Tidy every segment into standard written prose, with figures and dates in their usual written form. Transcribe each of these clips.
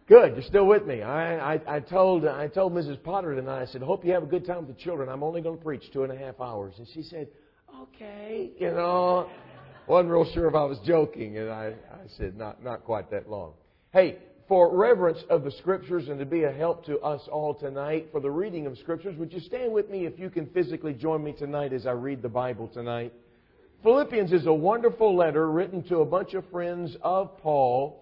Good. You're still with me. I told Mrs. Potter tonight, I said, hope you have a good time with the children. I'm only going to preach 2.5 hours. And she said, okay. Wasn't real sure if I was joking. And I said, not quite that long. Hey, for reverence of the Scriptures and to be a help to us all tonight, for the reading of Scriptures, would you stand with me if you can physically join me tonight as I read the Bible tonight? Philippians is a wonderful letter written to a bunch of friends of Paul.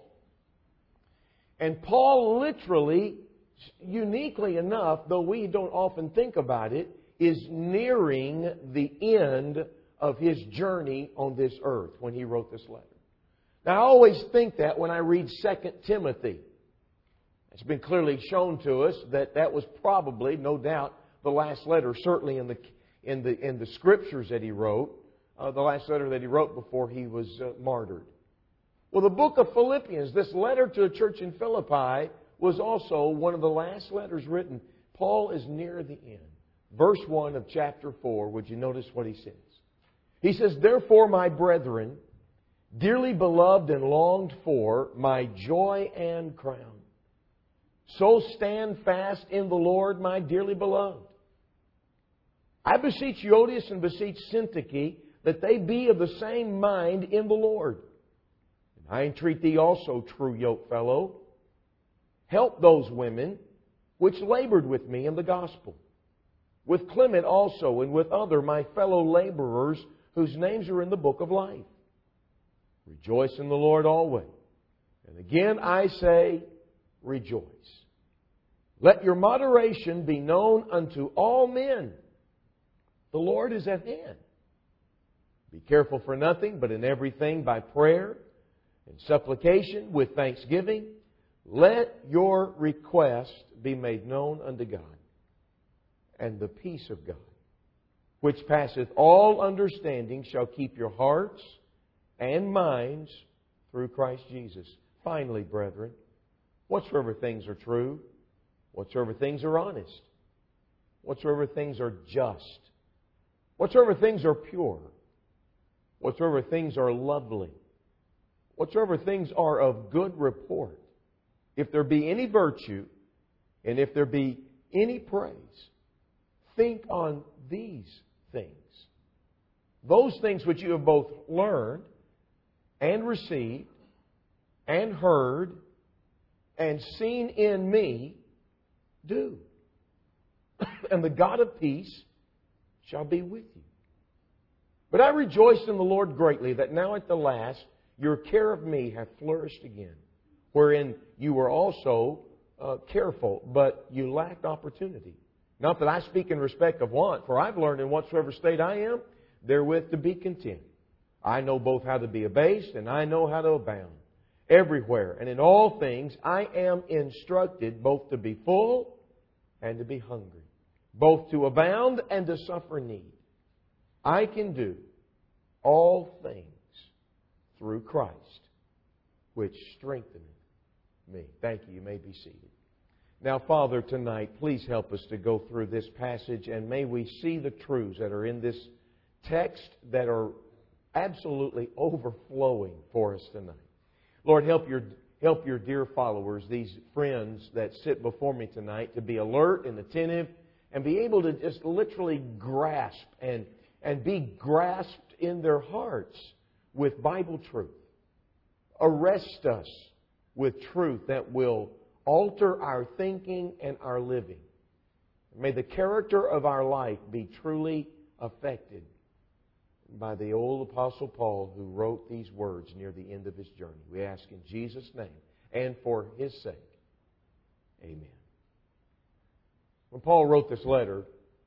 And Paul literally, uniquely enough, though we don't often think about it, is nearing the end of his journey on this earth when he wrote this letter. Now, I always think that when I read 2 Timothy. It's been clearly shown to us that was probably, no doubt, the last letter, certainly in the Scriptures that he wrote, the last letter that he wrote before he was martyred. Well, the book of Philippians, this letter to a church in Philippi, was also one of the last letters written. Paul is near the end. Verse 1 of chapter 4, would you notice what he says? He says, therefore, my brethren, dearly beloved and longed for, my joy and crown. So stand fast in the Lord, my dearly beloved. I beseech Euodias and beseech Syntyche that they be of the same mind in the Lord. I entreat thee also, true yokefellow, help those women which labored with me in the gospel, with Clement also, and with other my fellow laborers whose names are in the book of life. Rejoice in the Lord always. And again I say, rejoice. Let your moderation be known unto all men. The Lord is at hand. Be careful for nothing, but in everything by prayer and supplication with thanksgiving, let your request be made known unto God. And the peace of God, which passeth all understanding, shall keep your hearts and minds through Christ Jesus. Finally, brethren, whatsoever things are true, whatsoever things are honest, whatsoever things are just, whatsoever things are pure, whatsoever things are lovely, whatsoever things are of good report, if there be any virtue, and if there be any praise, think on these things. Those things which you have both learned and received and heard and seen in me, do. And the God of peace shall be with you. But I rejoiced in the Lord greatly that now at the last your care of me hath flourished again, wherein you were also careful, but you lacked opportunity. Not that I speak in respect of want, for I've learned in whatsoever state I am, therewith to be content. I know both how to be abased, and I know how to abound. Everywhere and in all things I am instructed both to be full and to be hungry, both to abound and to suffer need. I can do all things through Christ, which strengtheneth me. Thank you. You may be seated. Now, Father, tonight, please help us to go through this passage, and may we see the truths that are in this text that are absolutely overflowing for us tonight. Lord, help your dear followers, these friends that sit before me tonight, to be alert and attentive and be able to just literally grasp and be grasped in their hearts with Bible truth. Arrest us with truth that will alter our thinking and our living. May the character of our life be truly affected by the old Apostle Paul who wrote these words near the end of his journey. We ask in Jesus' name and for His sake. Amen. When Paul wrote this letter,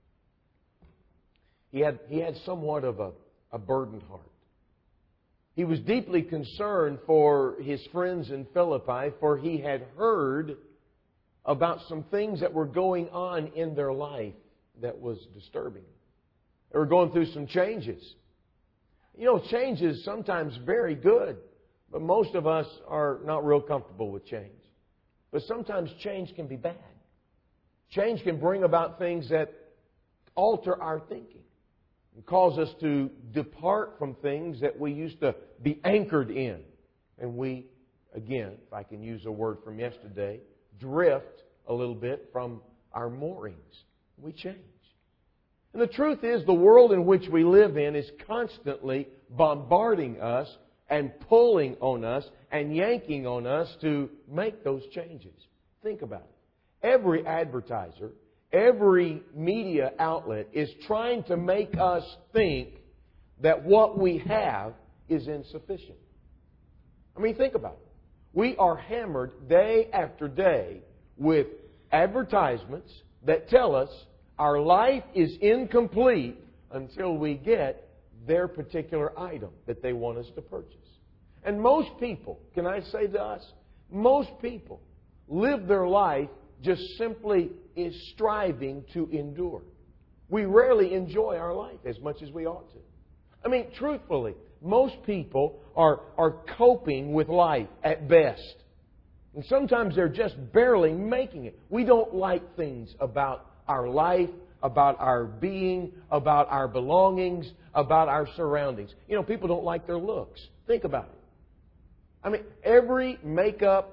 he had somewhat of a burdened heart. He was deeply concerned for his friends in Philippi, for he had heard about some things that were going on in their life that was disturbing. They were going through some changes. You know, change is sometimes very good, but most of us are not real comfortable with change. But sometimes change can be bad. Change can bring about things that alter our thinking and cause us to depart from things that we used to be anchored in. And we again, if I can use a word from yesterday, drift a little bit from our moorings. We change. And the truth is, the world in which we live in is constantly bombarding us and pulling on us and yanking on us to make those changes. Think about it. Every advertiser, every media outlet is trying to make us think that what we have is insufficient. I mean, think about it. We are hammered day after day with advertisements that tell us our life is incomplete until we get their particular item that they want us to purchase. And most people, can I say to us, most people live their life just simply is striving to endure. We rarely enjoy our life as much as we ought to. I mean, truthfully, most people are coping with life at best. And sometimes they're just barely making it. We don't like things about our life, about our being, about our belongings, about our surroundings. You know, people don't like their looks. Think about it. I mean, every makeup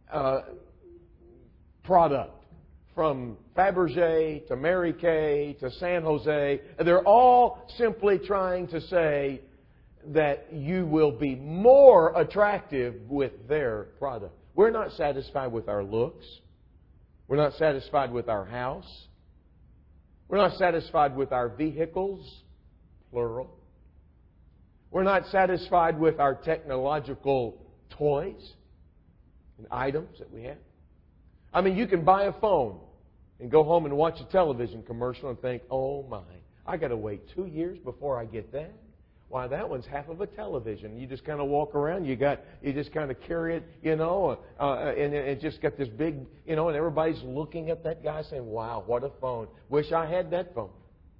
product, from Fabergé to Mary Kay to San Jose, they're all simply trying to say that you will be more attractive with their product. We're not satisfied with our looks. We're not satisfied with our house. We're not satisfied with our vehicles, plural. We're not satisfied with our technological toys and items that we have. I mean, you can buy a phone and go home and watch a television commercial and think, oh my, I got to wait 2 years before I get that. Why, that one's half of a television. You just kind of walk around, you just kind of carry it, and it just got this big, and everybody's looking at that guy saying, wow, what a phone. Wish I had that phone.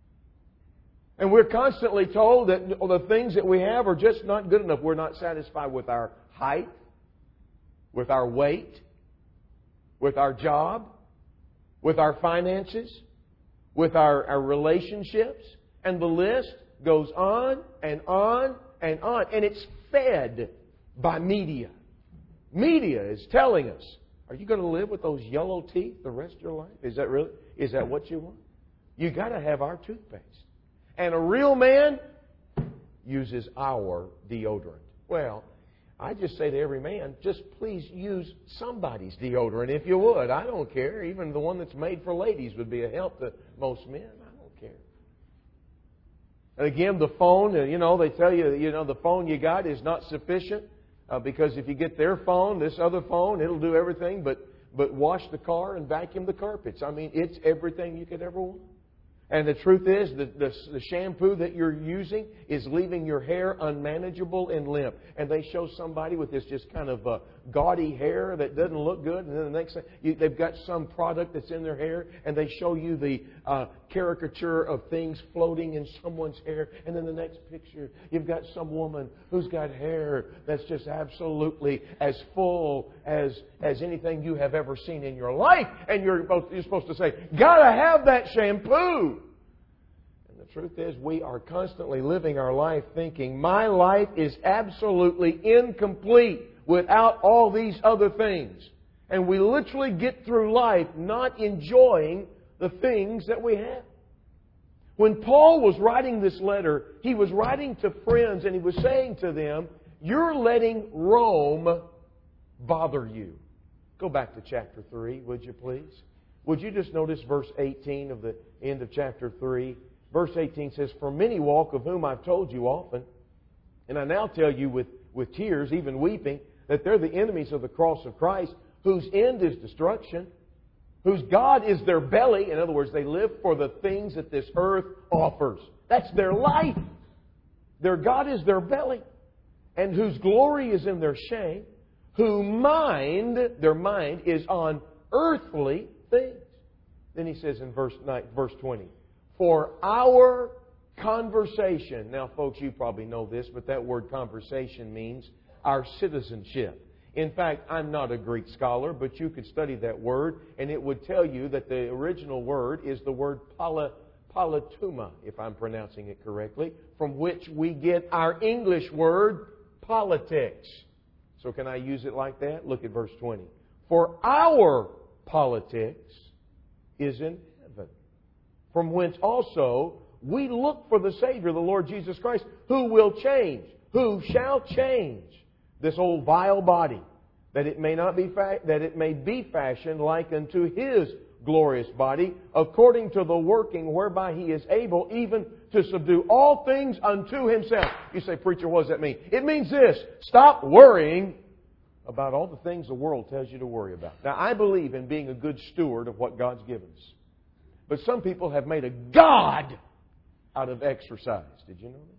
And we're constantly told that the things that we have are just not good enough. We're not satisfied with our height, with our weight, with our job, with our finances, with our relationships, and the list goes on and on and on. And it's fed by media. Media is telling us, are you going to live with those yellow teeth the rest of your life? Is that what you want? You got to have our toothpaste. And a real man uses our deodorant. Well, I just say to every man, just please use somebody's deodorant if you would. I don't care. Even the one that's made for ladies would be a help to most men. I don't care. And again, the phone, they tell you, the phone you got is not sufficient because if you get their phone, this other phone, it'll do everything but wash the car and vacuum the carpets. I mean, it's everything you could ever want. And the truth is that the shampoo that you're using is leaving your hair unmanageable and limp. And they show somebody with this just kind of gaudy hair that doesn't look good. And then the next thing, they've got some product that's in their hair. And they show you the caricature of things floating in someone's hair. And then the next picture, you've got some woman who's got hair that's just absolutely as full as anything you have ever seen in your life. And you're supposed to say, gotta have that shampoo. The truth is, we are constantly living our life thinking, my life is absolutely incomplete without all these other things. And we literally get through life not enjoying the things that we have. When Paul was writing this letter, he was writing to friends and he was saying to them, you're letting Rome bother you. Go back to chapter 3, would you please? Would you just notice verse 18 of the end of chapter 3? Verse 18 says, for many walk, of whom I've told you often, and I now tell you with tears, even weeping, that they're the enemies of the cross of Christ, whose end is destruction, whose God is their belly. In other words, they live for the things that this earth offers. That's their life. Their God is their belly, and whose glory is in their shame, their mind is on earthly things. Then he says in verse 20, for our conversation. Now, folks, you probably know this, but that word conversation means our citizenship. In fact, I'm not a Greek scholar, but you could study that word, and it would tell you that the original word is the word politeuma, if I'm pronouncing it correctly, from which we get our English word politics. So can I use it like that? Look at verse 20. For our politics is in heaven, from whence also we look for the Savior, the Lord Jesus Christ, who will change, who shall change this old vile body, that it may not be that it may be fashioned like unto His glorious body, according to the working whereby He is able even to subdue all things unto Himself. You say, preacher, what does that mean? It means this: stop worrying about all the things the world tells you to worry about. Now, I believe in being a good steward of what God's given us. But some people have made a God out of exercise. Did you know that?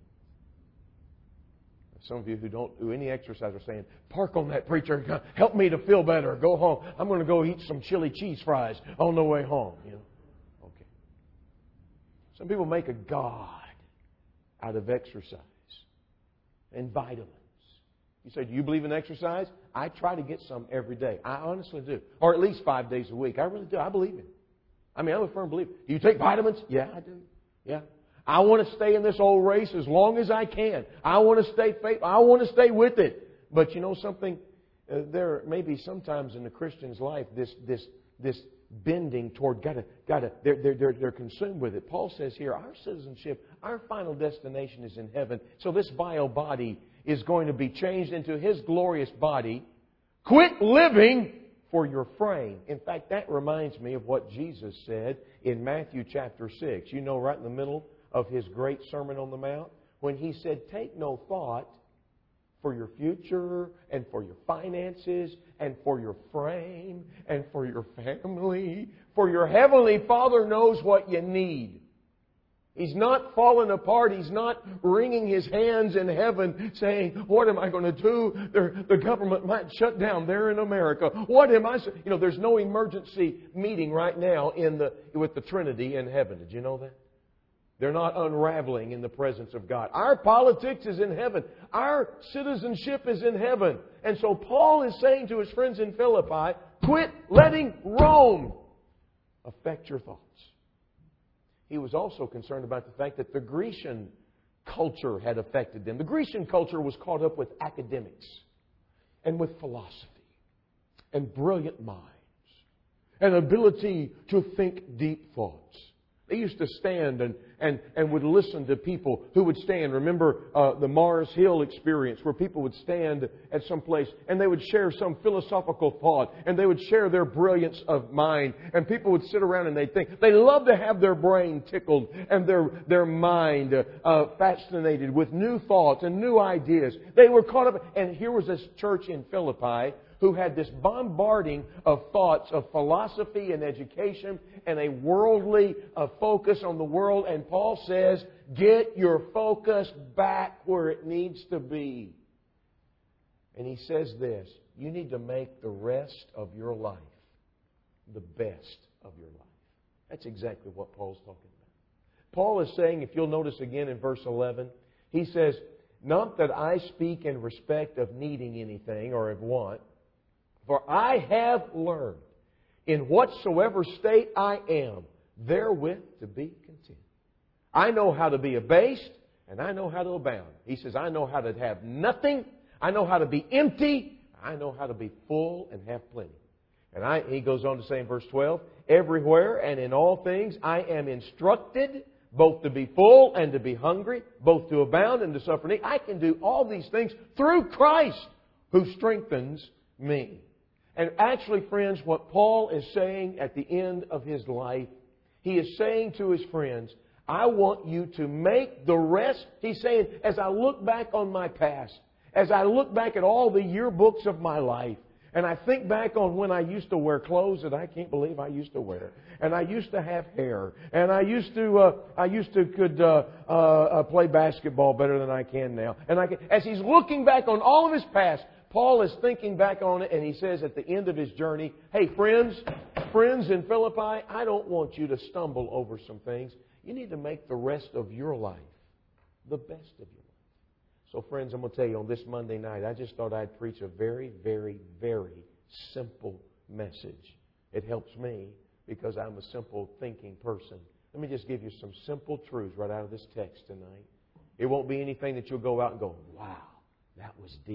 Some of you who don't do any exercise are saying, park on that, preacher. Help me to feel better. Go home. I'm going to go eat some chili cheese fries on the way home. You know? Okay. Some people make a God out of exercise and vitamins. You say, do you believe in exercise? I try to get some every day. I honestly do. Or at least 5 days a week. I really do. I believe in it. I mean, I'm a firm believer. Do you take vitamins? Yeah, I do. Yeah. I want to stay in this old race as long as I can. I want to stay faithful. I want to stay with it. But you know something? There may be sometimes in the Christian's life this bending toward they're consumed with it. Paul says here, our citizenship, our final destination is in heaven. So this vile body is going to be changed into His glorious body. Quit living for your frame. In fact, that reminds me of what Jesus said in Matthew chapter 6. You know, right in the middle of His great Sermon on the Mount, when He said, take no thought for your future and for your finances and for your frame and for your family. For your Heavenly Father knows what you need. He's not fallen apart. He's not wringing His hands in heaven saying, what am I going to do? The government might shut down there in America. What am I... You know, there's no emergency meeting right now with the Trinity in heaven. Did you know that? They're not unraveling in the presence of God. Our politics is in heaven. Our citizenship is in heaven. And so Paul is saying to his friends in Philippi, quit letting Rome affect your thoughts. He was also concerned about the fact that the Grecian culture had affected them. The Grecian culture was caught up with academics and with philosophy and brilliant minds and ability to think deep thoughts. They used to stand and would listen to people who would stand. Remember the Mars Hill experience, where people would stand at some place and they would share some philosophical thought and they would share their brilliance of mind, and people would sit around and they'd think. They love to have their brain tickled and their mind fascinated with new thoughts and new ideas. They were caught up. And here was this church in Philippi who had this bombarding of thoughts of philosophy and education and a worldly focus on the world. And Paul says, get your focus back where it needs to be. And he says this, you need to make the rest of your life the best of your life. That's exactly what Paul's talking about. Paul is saying, if you'll notice again in verse 11, he says, not that I speak in respect of needing anything or of want, for I have learned in whatsoever state I am, therewith to be content. I know how to be abased, and I know how to abound. He says, I know how to have nothing. I know how to be empty. I know how to be full and have plenty. And he goes on to say in verse 12, everywhere and in all things I am instructed both to be full and to be hungry, both to abound and to suffer need. I can do all these things through Christ who strengthens me. And actually, friends, what Paul is saying at the end of his life, he is saying to his friends, I want you to make the rest. He's saying, as I look back on my past, as I look back at all the yearbooks of my life, and I think back on when I used to wear clothes that I can't believe I used to wear, and I used to have hair, and I used to could play basketball better than I can now. And as he's looking back on all of his past, Paul is thinking back on it, and he says at the end of his journey, hey, friends in Philippi, I don't want you to stumble over some things. You need to make the rest of your life the best of your life. So, friends, I'm going to tell you, on this Monday night, I just thought I'd preach a very, very, very simple message. It helps me because I'm a simple thinking person. Let me just give you some simple truths right out of this text tonight. It won't be anything that you'll go out and go, wow, that was deep.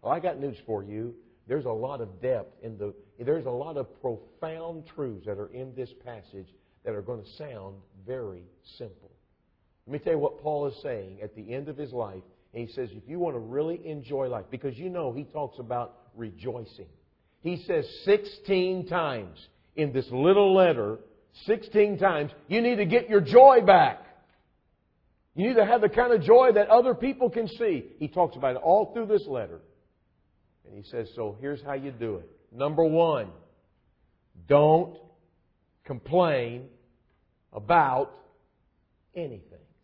Well, I got news for you. There's a lot of depth there's a lot of profound truths that are in this passage that are going to sound very simple. Let me tell you what Paul is saying at the end of his life. And he says, if you want to really enjoy life, because he talks about rejoicing. He says 16 times in this little letter, 16 times, you need to get your joy back. You need to have the kind of joy that other people can see. He talks about it all through this letter. And he says, so here's how you do it. Number one, don't complain about anything.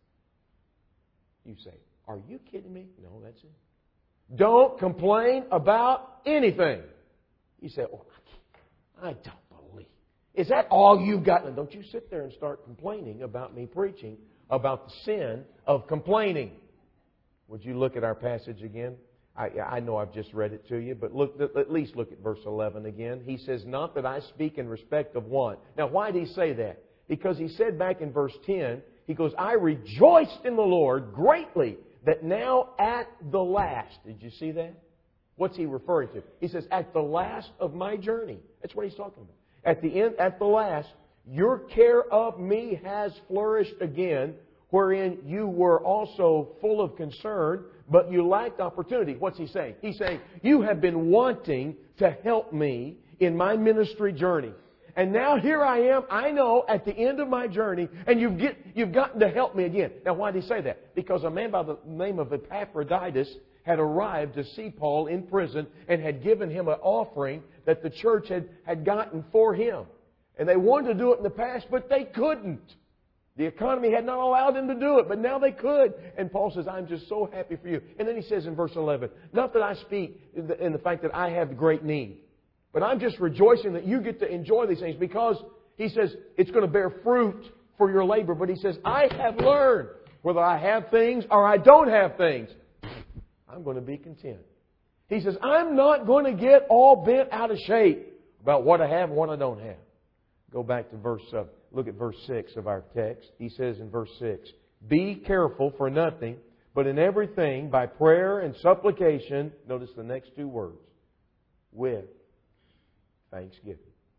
You say, are you kidding me? No, that's it. Don't complain about anything. You say, oh, I don't believe. Is that all you've got? And don't you sit there and start complaining about me preaching about the sin of complaining. Would you look at our passage again? I know I've just read it to you, but at least look at verse 11 again. He says, not that I speak in respect of want. Now, why did he say that? Because he said back in verse 10, he goes, I rejoiced in the Lord greatly that now at the last. Did you see that? What's he referring to? He says, at the last of my journey. That's what he's talking about. At the end, at the last, your care of me has flourished again, wherein you were also full of concern, but you lacked opportunity. What's he saying? He's saying, you have been wanting to help me in my ministry journey. And now here I am, I know, at the end of my journey, and you've gotten to help me again. Now, why did he say that? Because a man by the name of Epaphroditus had arrived to see Paul in prison and had given him an offering that the church had gotten for him. And they wanted to do it in the past, but they couldn't. The economy had not allowed them to do it, but now they could. And Paul says, I'm just so happy for you. And then he says in verse 11, not that I speak in the fact that I have great need, but I'm just rejoicing that you get to enjoy these things because, he says, it's going to bear fruit for your labor. But he says, I have learned, whether I have things or I don't have things, I'm going to be content. He says, I'm not going to get all bent out of shape about what I have and what I don't have. Go back to look at verse 6 of our text. He says in verse 6, be careful for nothing, but in everything, by prayer and supplication, notice the next two words, with thanksgiving.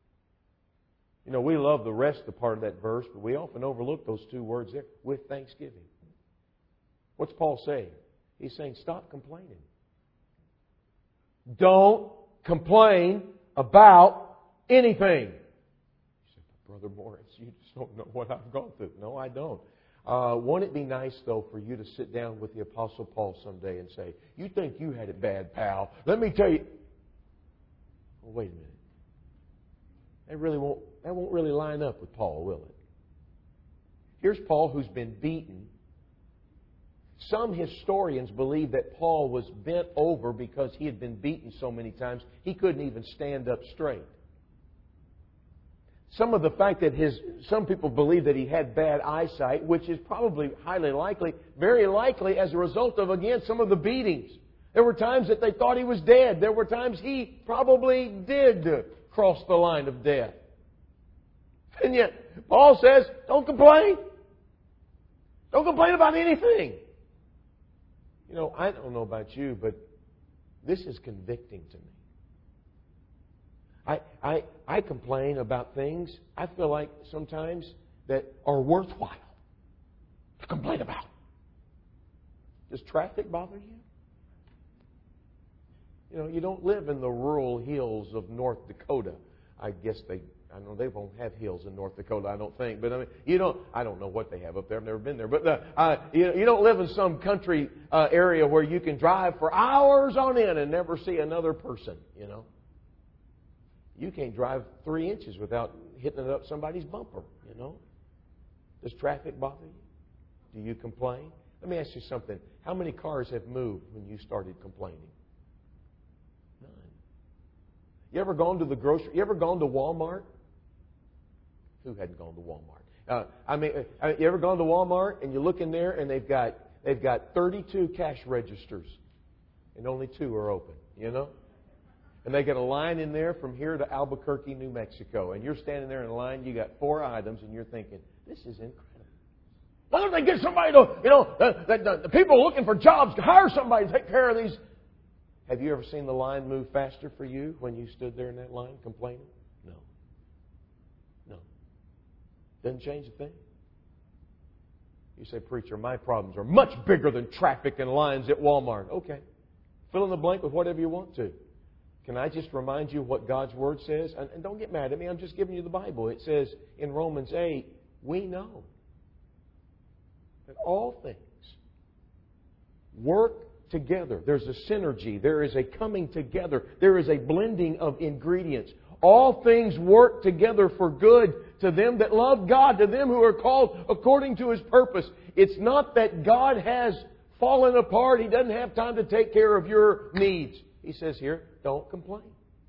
You know, we love the rest of the part of that verse, but we often overlook those two words there, with thanksgiving. What's Paul saying? He's saying, stop complaining. Don't complain about anything. Brother Morris, you just don't know what I've gone through. No, I don't. Won't it be nice, though, for you to sit down with the Apostle Paul someday and say, you think you had it bad, pal. Let me tell you. Well, wait a minute. That won't really line up with Paul, will it? Here's Paul who's been beaten. Some historians believe that Paul was bent over because he had been beaten so many times he couldn't even stand up straight. Some people believe that he had bad eyesight, which is probably highly likely, very likely as a result of, again, some of the beatings. There were times that they thought he was dead. There were times he probably did cross the line of death. And yet, Paul says, don't complain. Don't complain about anything. You know, I don't know about you, but this is convicting to me. I complain about things I feel like sometimes that are worthwhile to complain about. Does traffic bother you? You know, you don't live in the rural hills of North Dakota. I know they won't have hills in North Dakota, I don't think. But I mean, I don't know what they have up there. I've never been there. But you don't live in some country area where you can drive for hours on end and never see another person, you know. You can't drive 3 inches without hitting it up somebody's bumper, you know. Does traffic bother you? Do you complain? Let me ask you something. How many cars have moved when you started complaining? None. You ever gone to the grocery? You ever gone to Walmart? Who hadn't gone to Walmart? You ever gone to Walmart and you look in there and they've got 32 cash registers and only 2 are open, you know? And they get a line in there from here to Albuquerque, New Mexico. And you're standing there in line, you got 4 items, and you're thinking, this is incredible. Why don't they get somebody to, the people looking for jobs, to hire somebody to take care of these? Have you ever seen the line move faster for you when you stood there in that line complaining? No. No. Doesn't change a thing. You say, preacher, my problems are much bigger than traffic and lines at Walmart. Okay. Fill in the blank with whatever you want to. Can I just remind you what God's Word says? And don't get mad at me. I'm just giving you the Bible. It says in Romans 8, we know that all things work together. There's a synergy. There is a coming together. There is a blending of ingredients. All things work together for good to them that love God, to them who are called according to His purpose. It's not that God has fallen apart. He doesn't have time to take care of your needs. He says here, don't complain.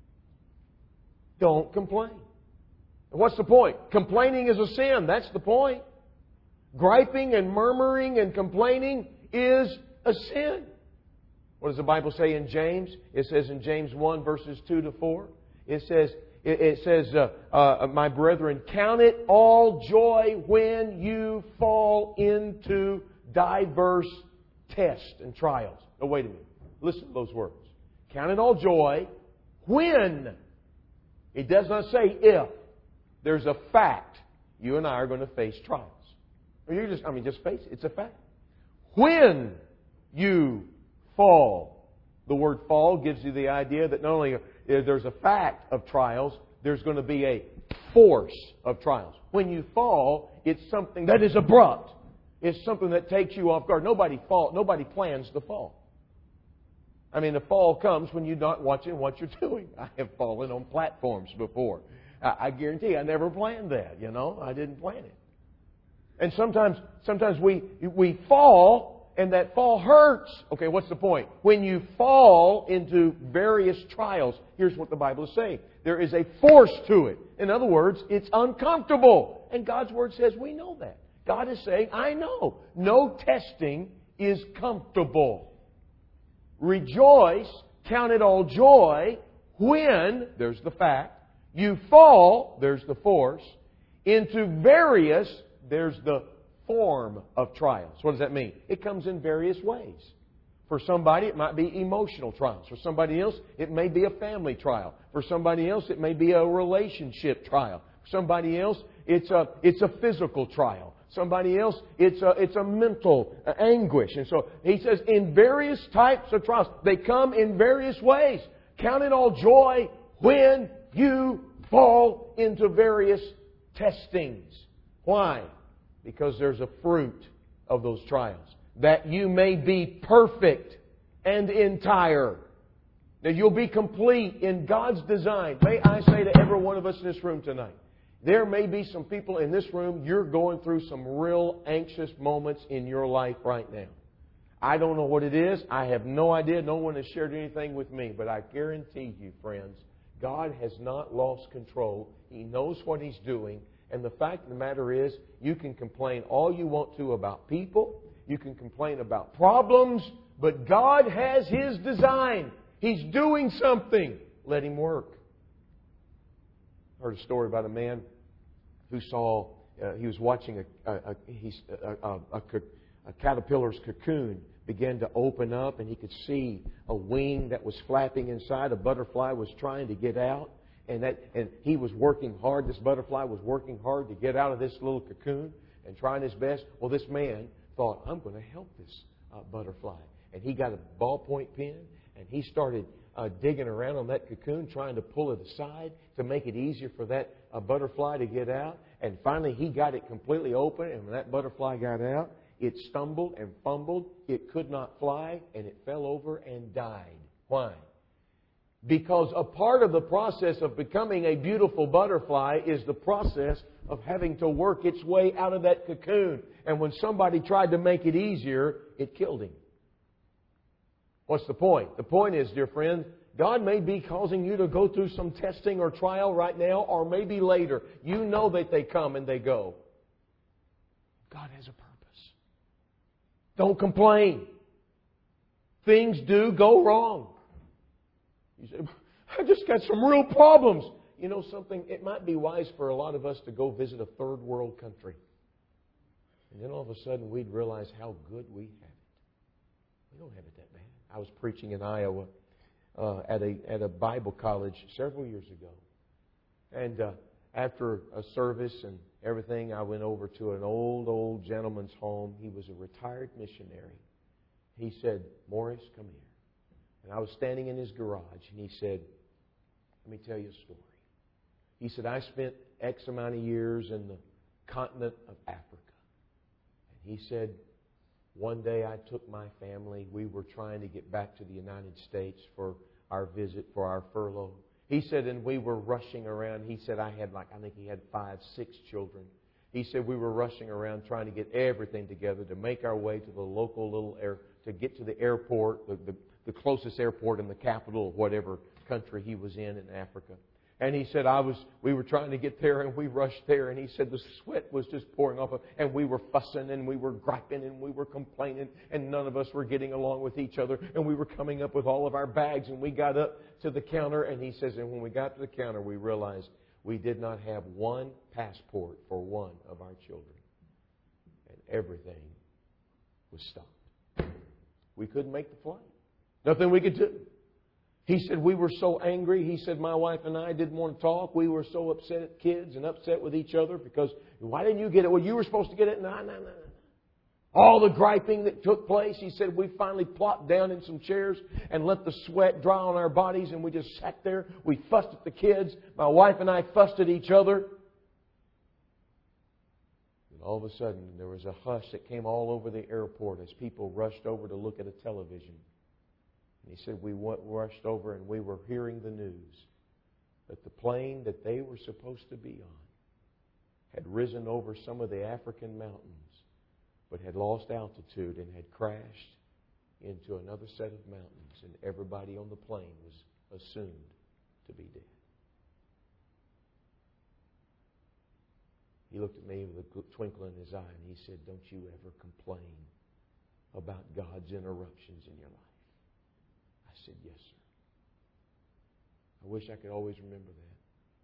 Don't complain. And what's the point? Complaining is a sin. That's the point. Griping and murmuring and complaining is a sin. What does the Bible say in James? It says in James 1 verses 2 to 4. It says, my brethren, count it all joy when you fall into diverse tests and trials. Oh, wait a minute. Listen to those words. Count it all joy when. It does not say if. There's a fact. You and I are going to face trials. Just face it. It's a fact. When you fall. The word fall gives you the idea that not only there's a fact of trials, there's going to be a force of trials. When you fall, it's something that is abrupt. It's something that takes you off guard. Nobody plans to fall. The fall comes when you're not watching what you're doing. I have fallen on platforms before. I guarantee I never planned that, I didn't plan it. And sometimes we fall, and that fall hurts. Okay, what's the point? When you fall into various trials, here's what the Bible is saying. There is a force to it. In other words, it's uncomfortable. And God's Word says we know that. God is saying, I know. No testing is comfortable. Rejoice, count it all joy, when, there's the fact, you fall, there's the force, into various, there's the form of trials. What does that mean? It comes in various ways. For somebody, it might be emotional trials. For somebody else, it may be a family trial. For somebody else, it may be a relationship trial. For somebody else, it's a physical trial. Somebody else, it's a mental anguish. And so he says, in various types of trials, they come in various ways. Count it all joy when you fall into various testings. Why? Because there's a fruit of those trials. That you may be perfect and entire. That you'll be complete in God's design. May I say to every one of us in this room tonight, there may be some people in this room, you're going through some real anxious moments in your life right now. I don't know what it is. I have no idea. No one has shared anything with me. But I guarantee you, friends, God has not lost control. He knows what He's doing. And the fact of the matter is, you can complain all you want to about people. You can complain about problems. But God has His design. He's doing something. Let Him work. I heard a story about a man who saw, he was watching a caterpillar's cocoon begin to open up, and he could see a wing that was flapping inside. A butterfly was trying to get out, and he was working hard. This butterfly was working hard to get out of this little cocoon and trying his best. Well, this man thought, I'm going to help this butterfly. And he got a ballpoint pen, and he started digging around on that cocoon, trying to pull it aside to make it easier for that butterfly to get out. And finally, he got it completely open, and when that butterfly got out, it stumbled and fumbled. It could not fly, and it fell over and died. Why? Because a part of the process of becoming a beautiful butterfly is the process of having to work its way out of that cocoon. And when somebody tried to make it easier, it killed him. What's the point? The point is, dear friend, God may be causing you to go through some testing or trial right now, or maybe later. You know that they come and they go. God has a purpose. Don't complain. Things do go wrong. You say, I just got some real problems. You know something? It might be wise for a lot of us to go visit a third world country. And then all of a sudden we'd realize how good we have it. We don't have it that bad. I was preaching in Iowa at a Bible college several years ago. And after a service and everything, I went over to an old gentleman's home. He was a retired missionary. He said, "Morris, come here." And I was standing in his garage, and he said, "Let me tell you a story." He said, "I spent X amount of years in the continent of Africa." And he said, "One day I took my family. We were trying to get back to the United States for our visit, for our furlough." He said, and we were rushing around. He said, I think he had 5, 6 children. He said, we were rushing around trying to get everything together to make our way to the local little to get to the airport, the closest airport in the capital of whatever country he was in Africa. And he said, we were trying to get there, and we rushed there. And he said the sweat was just pouring off. And we were fussing, and we were griping, and we were complaining. And none of us were getting along with each other. And we were coming up with all of our bags. And we got up to the counter. And he says, and when we got to the counter, we realized we did not have one passport for one of our children. And everything was stopped. We couldn't make the flight. Nothing we could do. He said, we were so angry. He said, my wife and I didn't want to talk. We were so upset at kids and upset with each other because, why didn't you get it? Well, you were supposed to get it. No. All the griping that took place, he said, we finally plopped down in some chairs and let the sweat dry on our bodies, and we just sat there. We fussed at the kids. My wife and I fussed at each other. And all of a sudden, there was a hush that came all over the airport as people rushed over to look at a television. And he said, we rushed over and we were hearing the news that the plane that they were supposed to be on had risen over some of the African mountains, but had lost altitude and had crashed into another set of mountains, and everybody on the plane was assumed to be dead. He looked at me with a twinkle in his eye, and he said, don't you ever complain about God's interruptions in your life. I said, yes, sir. I wish I could always remember that.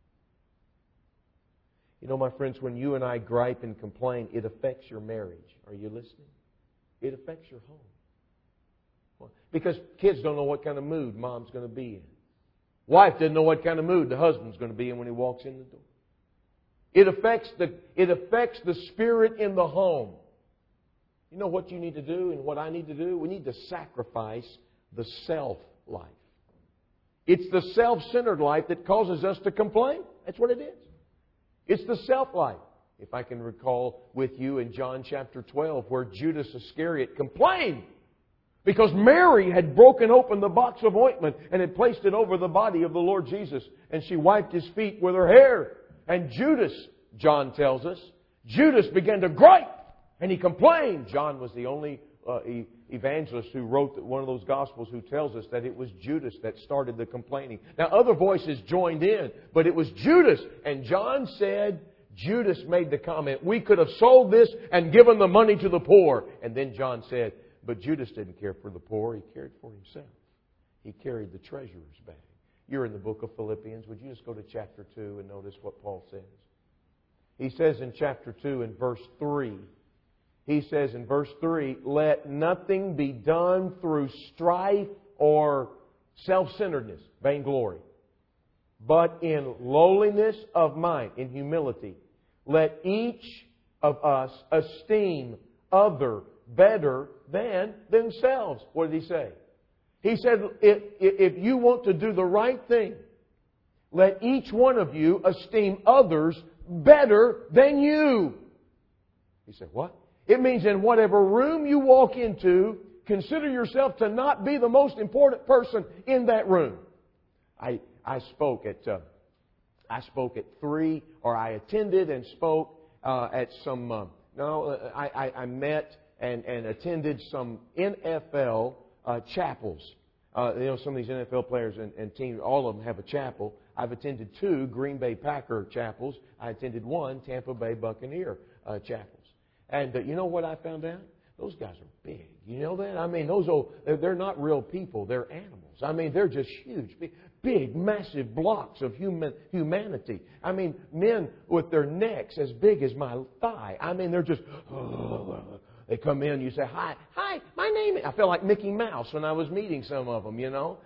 You know, my friends, when you and I gripe and complain, it affects your marriage. Are you listening? It affects your home. Well, because kids don't know what kind of mood mom's going to be in. Wife doesn't know what kind of mood the husband's going to be in when he walks in the door. It affects the spirit in the home. You know what you need to do and what I need to do? We need to sacrifice the self-life. It's the self-centered life that causes us to complain. That's what it is. It's the self-life. If I can recall with you in John chapter 12 where Judas Iscariot complained because Mary had broken open the box of ointment and had placed it over the body of the Lord Jesus, and she wiped His feet with her hair. And Judas, John tells us, Judas began to gripe and he complained. John was the only evangelist who wrote one of those Gospels who tells us that it was Judas that started the complaining. Now, other voices joined in, but it was Judas. And John said, Judas made the comment, we could have sold this and given the money to the poor. And then John said, but Judas didn't care for the poor. He cared for himself. He carried the treasurer's bag. You're in the book of Philippians. Would you just go to chapter 2 and notice what Paul says? He says in chapter 2 in verse 3, he says in verse 3, let nothing be done through strife or self-centeredness, vainglory, but in lowliness of mind, in humility. Let each of us esteem other better than themselves. What did he say? He said, if you want to do the right thing, let each one of you esteem others better than you. He said, what? It means in whatever room you walk into, consider yourself to not be the most important person in that room. I attended and spoke at some. I met and attended some NFL chapels. Some of these NFL players and teams, all of them have a chapel. I've attended 2 Green Bay Packer chapels. I attended 1 Tampa Bay Buccaneer chapels. And you know what I found out? Those guys are big. You know that? I mean, they're not real people. They're animals. I mean, they're just huge, big, massive blocks of humanity. I mean, men with their necks as big as my thigh. I mean, they're just... They come in, you say, hi, my name is... I felt like Mickey Mouse when I was meeting some of them, you know. My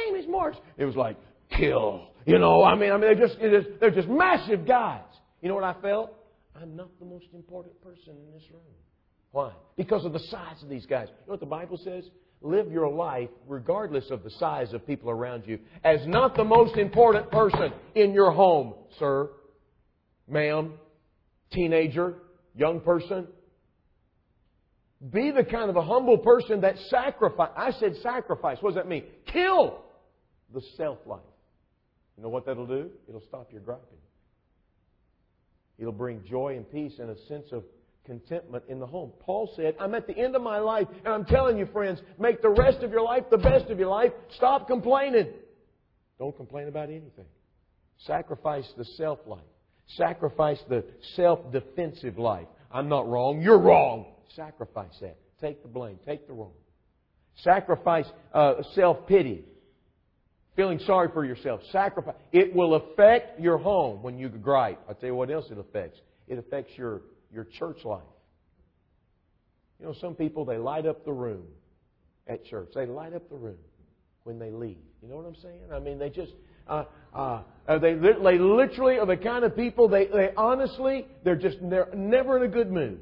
name is Morris. It was like, kill. They're just massive guys. You know what I felt? I'm not the most important person in this room. Why? Because of the size of these guys. You know what the Bible says? Live your life, regardless of the size of people around you, as not the most important person in your home, sir, ma'am, teenager, young person. Be the kind of a humble person that sacrifice. I said sacrifice. What does that mean? Kill the self-life. You know what that'll do? It'll stop your griping. It'll bring joy and peace and a sense of contentment in the home. Paul said, I'm at the end of my life, and I'm telling you, friends, make the rest of your life the best of your life. Stop complaining. Don't complain about anything. Sacrifice the self-life. Sacrifice the self-defensive life. I'm not wrong. You're wrong. Sacrifice that. Take the blame. Take the wrong. Sacrifice self-pity. Feeling sorry for yourself. Sacrifice. It will affect your home when you gripe. I'll tell you what else it affects. It affects your church life. You know, some people, they light up the room at church. They light up the room when they leave. You know what I'm saying? I mean, they just... they literally are the kind of people, they honestly, they're never in a good mood.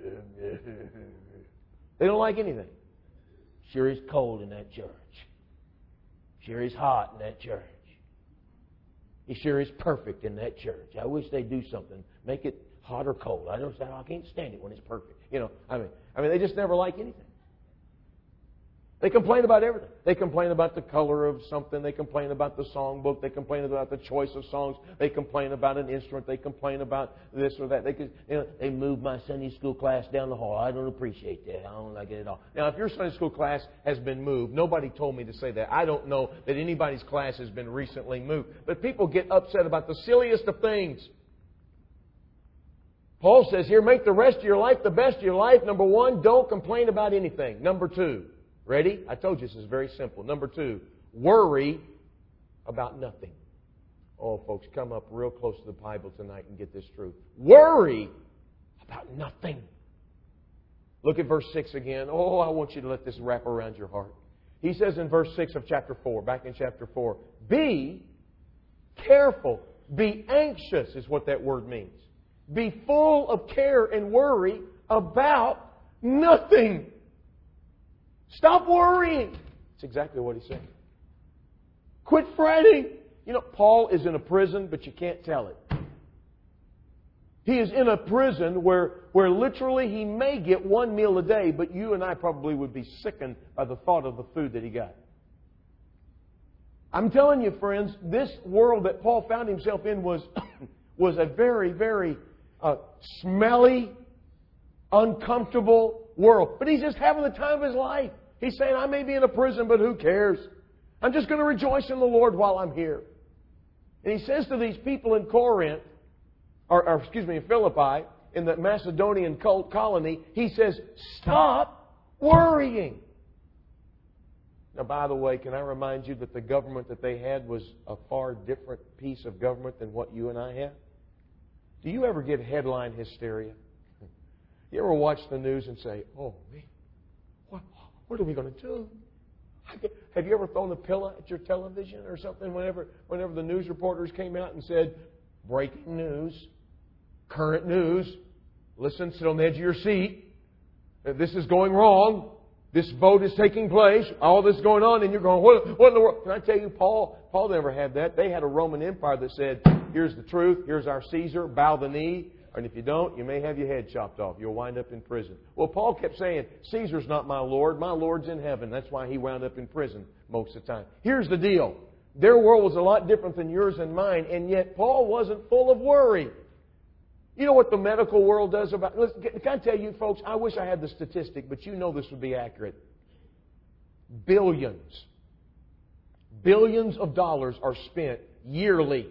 They don't like anything. Sure is cold in that church. Sure is hot in that church. He sure is perfect in that church. I wish they'd do something. Make it hot or cold. I can't stand it when it's perfect. You know, I mean, they just never like anything. They complain about everything. They complain about the color of something. They complain about the songbook. They complain about the choice of songs. They complain about an instrument. They complain about this or that. They moved my Sunday school class down the hall. I don't appreciate that. I don't like it at all. Now, if your Sunday school class has been moved, nobody told me to say that. I don't know that anybody's class has been recently moved. But people get upset about the silliest of things. Paul says here, make the rest of your life the best of your life. Number one, don't complain about anything. Number two, ready? I told you this is very simple. Number two, worry about nothing. Oh, folks, come up real close to the Bible tonight and get this truth. Worry about nothing. Look at verse 6 again. Oh, I want you to let this wrap around your heart. He says in verse 6 of chapter 4, back in chapter 4, be careful, be anxious is what that word means. Be full of care and worry about nothing. Stop worrying. That's exactly what he's saying. Quit fretting. You know, Paul is in a prison, but you can't tell it. He is in a prison where literally he may get one meal a day, but you and I probably would be sickened by the thought of the food that he got. I'm telling you, friends, this world that Paul found himself in was a very, very smelly, uncomfortable world. But he's just having the time of his life. He's saying, I may be in a prison, but who cares? I'm just going to rejoice in the Lord while I'm here. And he says to these people in Corinth, in Philippi, in the Macedonian colony, he says, stop worrying. Now, by the way, can I remind you that the government that they had was a far different piece of government than what you and I have? Do you ever get headline hysteria? You ever watch the news and say, oh, man, what are we going to do? Have you ever thrown a pillow at your television or something whenever the news reporters came out and said, breaking news, current news, listen, sit on the edge of your seat, this is going wrong, this vote is taking place, all this is going on, and you're going, what in the world? Can I tell you, Paul never had that. They had a Roman Empire that said, here's the truth, here's our Caesar, bow the knee, and if you don't, you may have your head chopped off. You'll wind up in prison. Well, Paul kept saying, Caesar's not my Lord, my Lord's in heaven. That's why he wound up in prison most of the time. Here's the deal. Their world was a lot different than yours and mine, and yet Paul wasn't full of worry. You know what the medical world does about... Listen, can I tell you, folks, I wish I had the statistic, but you know this would be accurate. Billions of dollars are spent yearly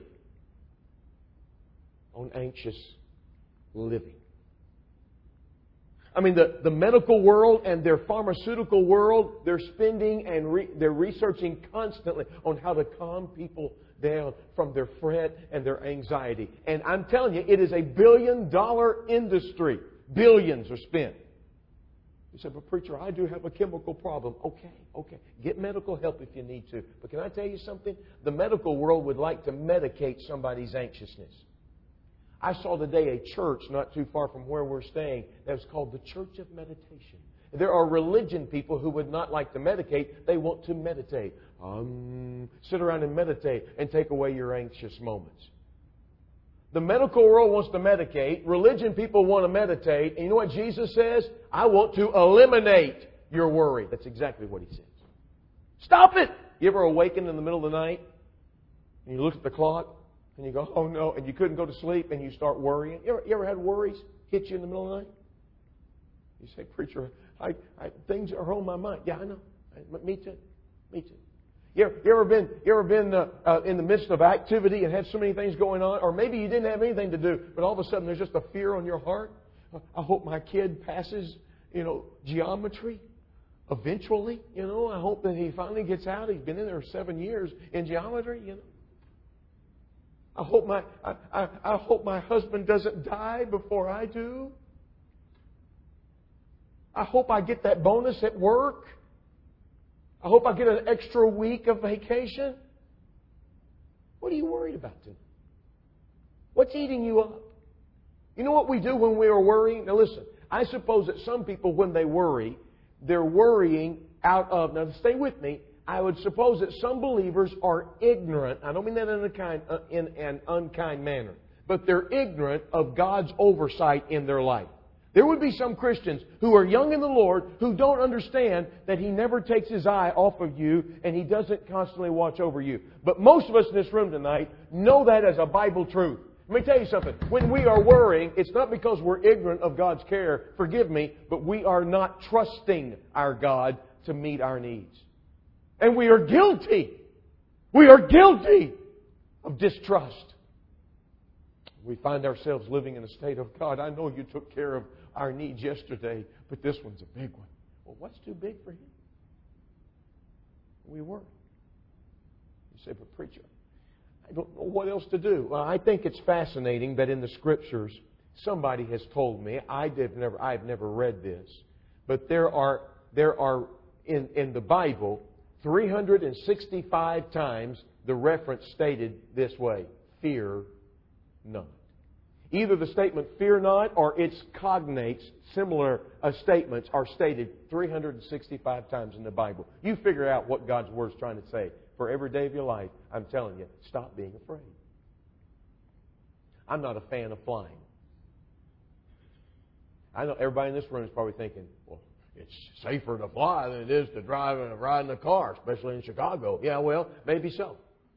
on anxious living. I mean, the medical world and their pharmaceutical world, they're spending and they're researching constantly on how to calm people down from their fret and their anxiety. And I'm telling you, it is a $1 billion industry. Billions are spent You say, but preacher, I do have a chemical problem. Okay. Get medical help if you need to. But can I tell you something? The medical world would like to medicate somebody's anxiousness. I saw today a church not too far from where we're staying that was called the Church of Meditation. There are religion people who would not like to medicate. They want to meditate. Sit around and meditate and take away your anxious moments. The medical world wants to medicate. Religion people want to meditate. And you know what Jesus says? I want to eliminate your worry. That's exactly what He says. Stop it! You ever awaken in the middle of the night and you look at the clock and you go, oh no, and you couldn't go to sleep and you start worrying? You ever had worries hit you in the middle of the night? You say, preacher, things are on my mind. Yeah, I know. Me too. You ever been in the midst of activity and had so many things going on? Or maybe you didn't have anything to do, but all of a sudden there's just a fear on your heart. I hope my kid passes, geometry eventually. I hope that he finally gets out. He's been in there 7 years in geometry. I hope my husband doesn't die before I do. I hope I get that bonus at work. I hope I get an extra week of vacation. What are you worried about today? What's eating you up? You know what we do when we are worrying? Now listen, I suppose that some people, when they worry, they're worrying out of... Now stay with me. I would suppose that some believers are ignorant. I don't mean that in an unkind manner. But they're ignorant of God's oversight in their life. There would be some Christians who are young in the Lord who don't understand that He never takes His eye off of you and He doesn't constantly watch over you. But most of us in this room tonight know that as a Bible truth. Let me tell you something. When we are worrying, it's not because we're ignorant of God's care, forgive me, but we are not trusting our God to meet our needs. And we are guilty. We are guilty of distrust. We find ourselves living in a state of, God, I know You took care of our needs yesterday, but this one's a big one. Well, what's too big for Him? We worry. You say, but preacher, I don't know what else to do. Well, I think it's fascinating that in the Scriptures, somebody has told me, I've never read this, but there are in the Bible 365 times the reference stated this way: fear not. Either the statement fear not or its cognates, similar statements, are stated 365 times in the Bible. You figure out what God's Word is trying to say. For every day of your life, I'm telling you, stop being afraid. I'm not a fan of flying. I know everybody in this room is probably thinking, well, it's safer to fly than it is to drive and ride in a car, especially in Chicago. Yeah, well, maybe so.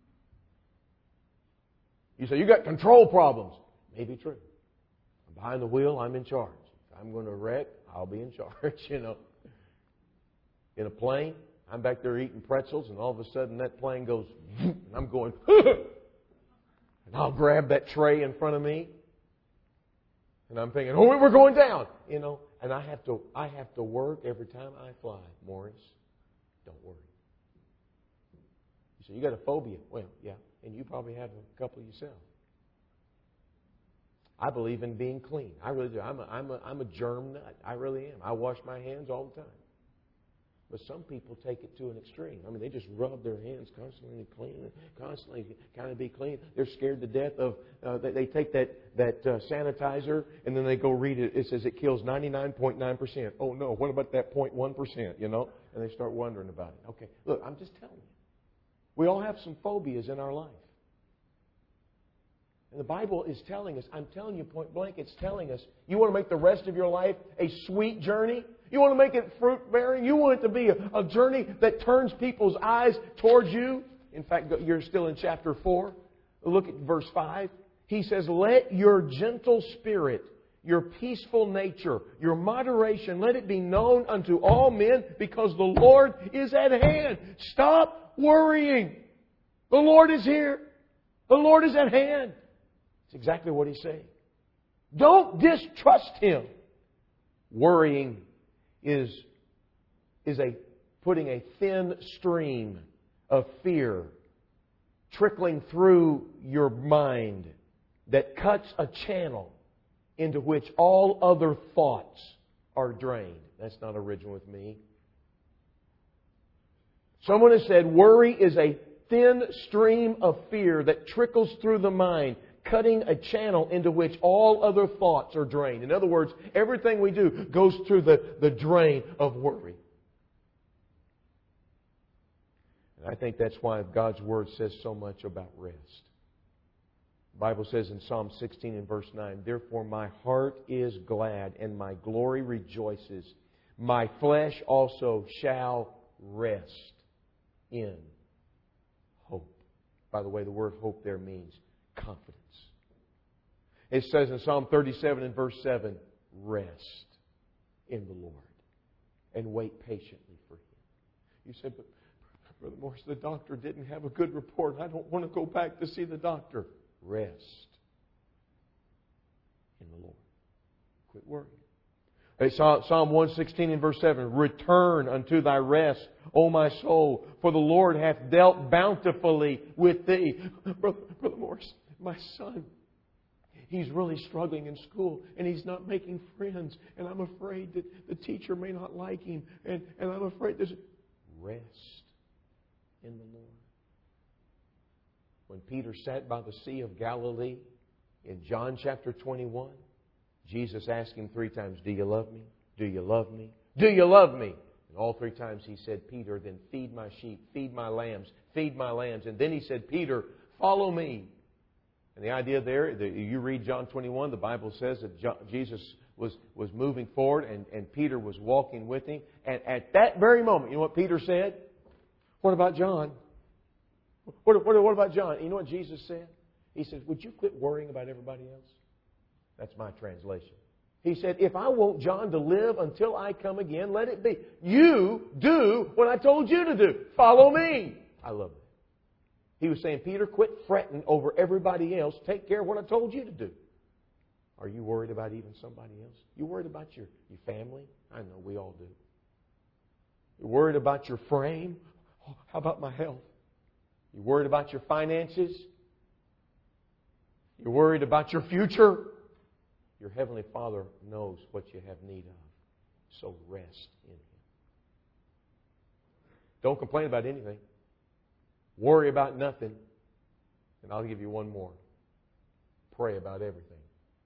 You say, you got control problems. Maybe true. I'm behind the wheel, I'm in charge. If I'm going to wreck, I'll be in charge, In a plane, I'm back there eating pretzels, and all of a sudden that plane goes, and I'm going, and I'll grab that tray in front of me, and I'm thinking, oh, we're going down, and I have to work every time I fly. Morris, don't worry. You say, you got a phobia. Well, yeah, and you probably have a couple yourself. I believe in being clean. I really do. I'm a germ nut. I really am. I wash my hands all the time. But some people take it to an extreme. I mean, they just rub their hands constantly clean, constantly kind of be clean. They're scared to death of. They take that sanitizer and then they go read it. It says it kills 99.9%. Oh no! What about that 0.1%? And they start wondering about it. Okay, look, I'm just telling you. We all have some phobias in our life. And the Bible is telling us, I'm telling you point blank, it's telling us, you want to make the rest of your life a sweet journey? You want to make it fruit-bearing? You want it to be a journey that turns people's eyes towards you? In fact, you're still in chapter 4. Look at verse 5. He says, let your gentle spirit, your peaceful nature, your moderation, let it be known unto all men, because the Lord is at hand. Stop worrying. The Lord is here. The Lord is at hand. It's exactly what He's saying. Don't distrust Him. Worrying is putting a thin stream of fear trickling through your mind that cuts a channel into which all other thoughts are drained. That's not original with me. Someone has said, worry is a thin stream of fear that trickles through the mind, cutting a channel into which all other thoughts are drained. In other words, everything we do goes through the drain of worry. And I think that's why God's Word says so much about rest. The Bible says in Psalm 16 and verse 9, therefore my heart is glad and my glory rejoices. My flesh also shall rest in hope. By the way, the word hope there means confidence. It says in Psalm 37 and verse 7, rest in the Lord and wait patiently for Him. You said, but Brother Morris, the doctor didn't have a good report. I don't want to go back to see the doctor. Rest in the Lord. Quit worrying. Psalm 116 and verse 7, return unto thy rest, O my soul, for the Lord hath dealt bountifully with thee. Brother Morris, my son, he's really struggling in school and he's not making friends. And I'm afraid that the teacher may not like him. And I'm afraid there's... Rest in the Lord. When Peter sat by the Sea of Galilee in John chapter 21, Jesus asked him 3 times, do you love me? Do you love me? Do you love me? And all 3 times he said, Peter, then feed my sheep, feed my lambs, feed my lambs. And then he said, Peter, follow me. And the idea there, you read John 21, the Bible says that Jesus was moving forward and Peter was walking with him. And at that very moment, you know what Peter said? What about John? What about John? You know what Jesus said? He said, would you quit worrying about everybody else? That's my translation. He said, if I want John to live until I come again, let it be. You do what I told you to do. Follow me. I love it. He was saying, Peter, quit fretting over everybody else. Take care of what I told you to do. Are you worried about even somebody else? You worried about your family? I know we all do. You're worried about your frame? Oh, how about my health? You're worried about your finances? You're worried about your future? Your Heavenly Father knows what you have need of. So rest in Him. Don't complain about anything. Worry about nothing. And I'll give you one more. Pray about everything.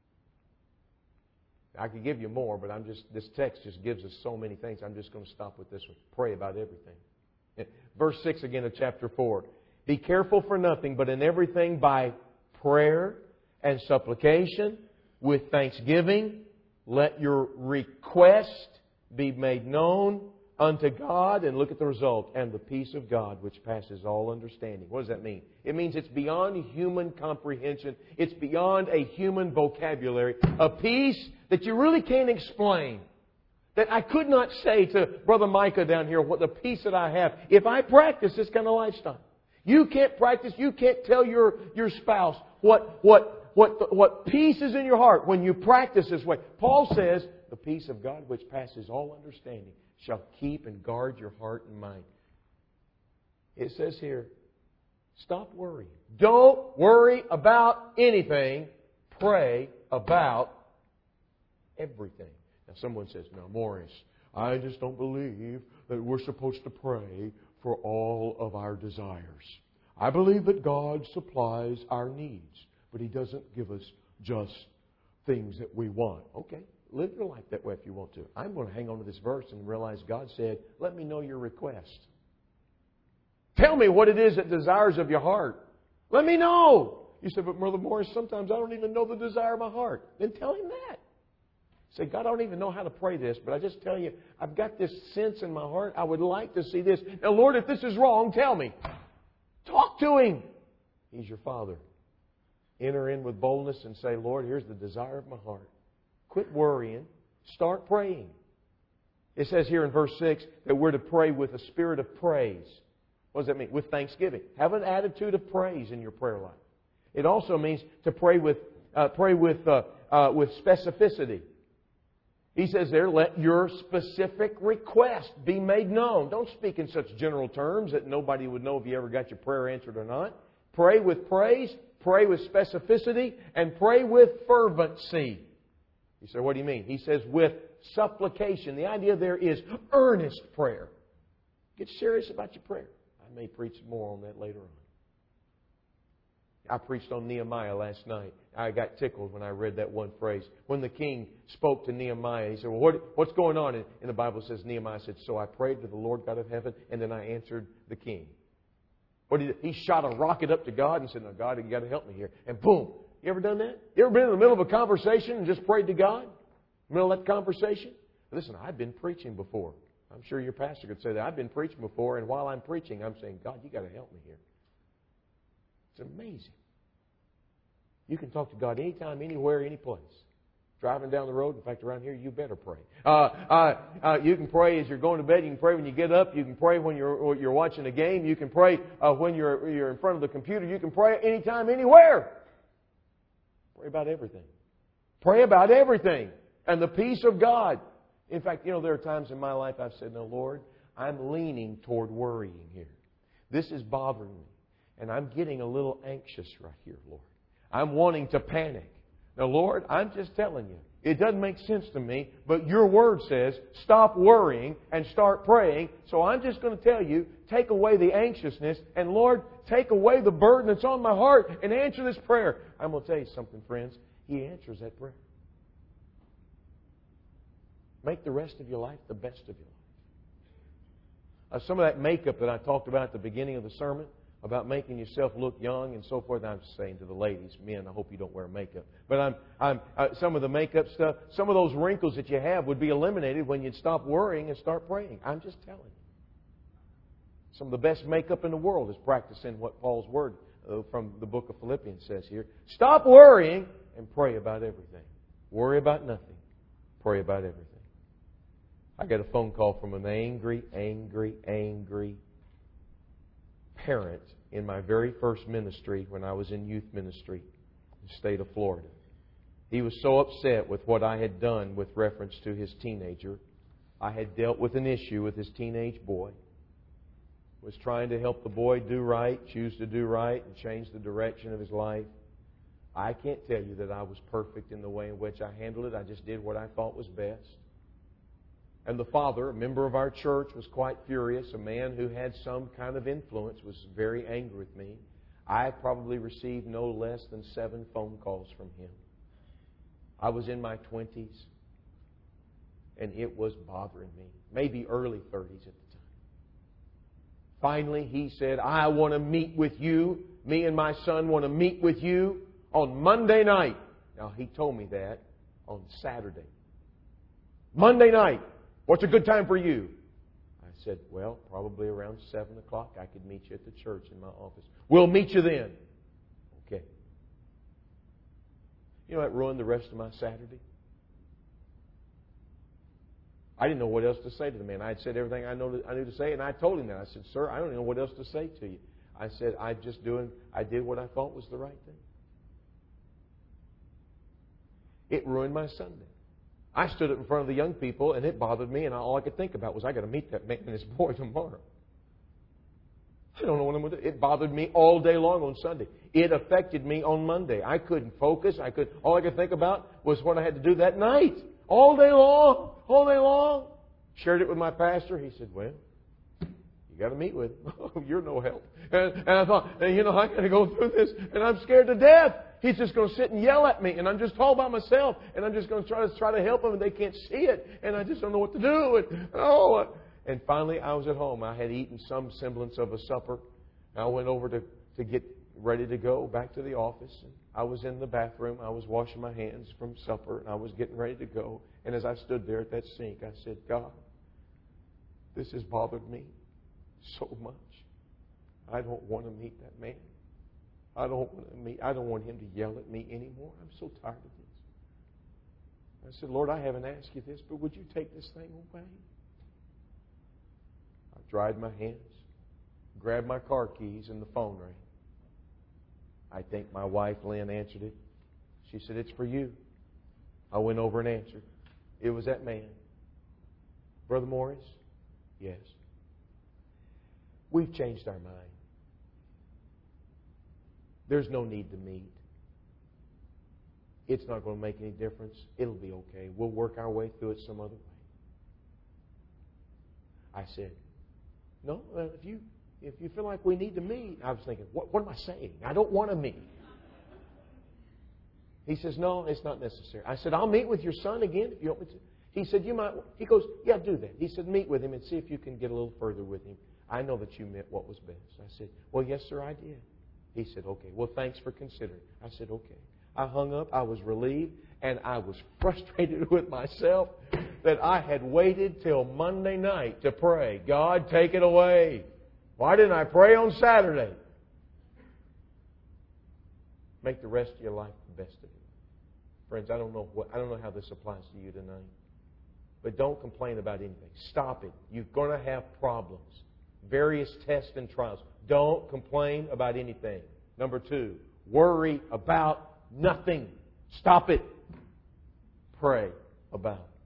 I could give you more, but this text just gives us so many things. I'm just going to stop with this one. Pray about everything. Verse 6 again of chapter 4. Be careful for nothing, but in everything by prayer and supplication with thanksgiving, let your request be made known unto God. And look at the result. And the peace of God, which passes all understanding. What does that mean? It means it's beyond human comprehension. It's beyond a human vocabulary. A peace that you really can't explain. That I could not say to Brother Micah down here what the peace that I have if I practice this kind of lifestyle. You can't practice, you can't tell your spouse what peace is in your heart when you practice this way. Paul says, the peace of God which passes all understanding shall keep and guard your heart and mind. It says here, stop worrying. Don't worry about anything. Pray about everything. Now someone says, now Morris, I just don't believe that we're supposed to pray for all of our desires. I believe that God supplies our needs, but He doesn't give us just things that we want. Okay, live your life that way if you want to. I'm going to hang on to this verse and realize God said, let me know your request. Tell me what it is that desires of your heart. Let me know. You said, but Brother Morris, sometimes I don't even know the desire of my heart. Then tell Him that. Say, God, I don't even know how to pray this, but I just tell you, I've got this sense in my heart. I would like to see this. Now, Lord, if this is wrong, tell me. Talk to Him. He's your Father. Enter in with boldness and say, Lord, here's the desire of my heart. Quit worrying. Start praying. It says here in verse 6 that we're to pray with a spirit of praise. What does that mean? With thanksgiving. Have an attitude of praise in your prayer life. It also means to pray with specificity. He says there, let your specific request be made known. Don't speak in such general terms that nobody would know if you ever got your prayer answered or not. Pray with praise, pray with specificity, and pray with fervency. You say, what do you mean? He says with supplication. The idea there is earnest prayer. Get serious about your prayer. I may preach more on that later on. I preached on Nehemiah last night. I got tickled when I read that one phrase. When the king spoke to Nehemiah, he said, well, what's going on? And the Bible says, Nehemiah said, so I prayed to the Lord God of heaven, and then I answered the king. He shot a rocket up to God and said, no, God, you got to help me here. And boom. You ever done that? You ever been in the middle of a conversation and just prayed to God? In the middle of that conversation? Listen, I've been preaching before. I'm sure your pastor could say that. I've been preaching before, and while I'm preaching, I'm saying, God, you got to help me here. It's amazing. You can talk to God anytime, anywhere, any place. Driving down the road. In fact, around here, you better pray. You can pray as you're going to bed. You can pray when you get up. You can pray when you're watching a game. You can pray when you're in front of the computer. You can pray anytime, anywhere. Pray about everything. Pray about everything. And the peace of God. In fact, there are times in my life I've said, no, Lord, I'm leaning toward worrying here. This is bothering me. And I'm getting a little anxious right here, Lord. I'm wanting to panic. Now, Lord, I'm just telling you, it doesn't make sense to me, but your Word says, stop worrying and start praying. So I'm just going to tell you, take away the anxiousness, and Lord, take away the burden that's on my heart and answer this prayer. I'm going to tell you something, friends. He answers that prayer. Make the rest of your life the best of your life. Some of that makeup that I talked about at the beginning of the sermon, about making yourself look young and so forth. I'm just saying to the ladies, men, I hope you don't wear makeup. But some of the makeup stuff, some of those wrinkles that you have would be eliminated when you'd stop worrying and start praying. I'm just telling you. Some of the best makeup in the world is practicing what Paul's word from the book of Philippians says here. Stop worrying and pray about everything. Worry about nothing. Pray about everything. I got a phone call from an angry parent in my very first ministry when I was in youth ministry in the state of Florida. He was so upset with what I had done with reference to his teenager. I had dealt with an issue with his teenage boy. Was trying to help the boy do right, choose to do right, and change the direction of his life. I can't tell you that I was perfect in the way in which I handled it. I just did what I thought was best. And the father, a member of our church, was quite furious. A man who had some kind of influence was very angry with me. I probably received no less than 7 phone calls from him. I was in my 20s, and it was bothering me. Maybe early 30s at the time. Finally, he said, I want to meet with you. Me and my son want to meet with you on Monday night. Now, he told me that on Saturday. Monday night. What's a good time for you? I said, well, probably around 7 o'clock. I could meet you at the church in my office. We'll meet you then. Okay. You know, that ruined the rest of my Saturday. I didn't know what else to say to the man. I had said everything I knew to say, and I told him that. I said, sir, I don't know what else to say to you. I said, I did what I thought was the right thing. It ruined my Sunday. I stood up in front of the young people, and it bothered me, and all I could think about was, I got to meet that man and his boy tomorrow. I don't know what I'm going to do. It bothered me all day long on Sunday. It affected me on Monday. I couldn't focus. All I could think about was what I had to do that night. All day long. All day long. Shared it with my pastor. He said, well, you got to meet with him. Oh, you're no help. And I thought, I got to go through this, and I'm scared to death. He's just going to sit and yell at me, and I'm just all by myself, and I'm just going to try to help them, and they can't see it, and I just don't know what to do. And finally, I was at home. I had eaten some semblance of a supper. I went over to get ready to go back to the office. And I was in the bathroom. I was washing my hands from supper, and I was getting ready to go. And as I stood there at that sink, I said, God, this has bothered me so much. I don't want to meet that man. I don't want him to yell at me anymore. I'm so tired of this. I said, Lord, I haven't asked you this, but would you take this thing away? I dried my hands, grabbed my car keys, and the phone rang. I think my wife, Lynn, answered it. She said, it's for you. I went over and answered. It was that man. Brother Morris? Yes. We've changed our mind. There's no need to meet. It's not going to make any difference. It'll be okay. We'll work our way through it some other way. I said, no, if you feel like we need to meet, I was thinking, what am I saying? I don't want to meet. He says, no, it's not necessary. I said, I'll meet with your son again if you want me to. He said, you might. He goes, yeah, do that. He said, meet with him and see if you can get a little further with him. I know that you meant what was best. I said, well, yes, sir, I did. He said, okay, well, thanks for considering. I said, okay. I hung up. I was relieved, and I was frustrated with myself that I had waited till Monday night to pray. God, take it away. Why didn't I pray on Saturday? Make the rest of your life the best of it. Friends, I don't know how this applies to you tonight. But don't complain about anything. Stop it. You're going to have problems. Various tests and trials. Don't complain about anything. Number 2, worry about nothing. Stop it. Pray about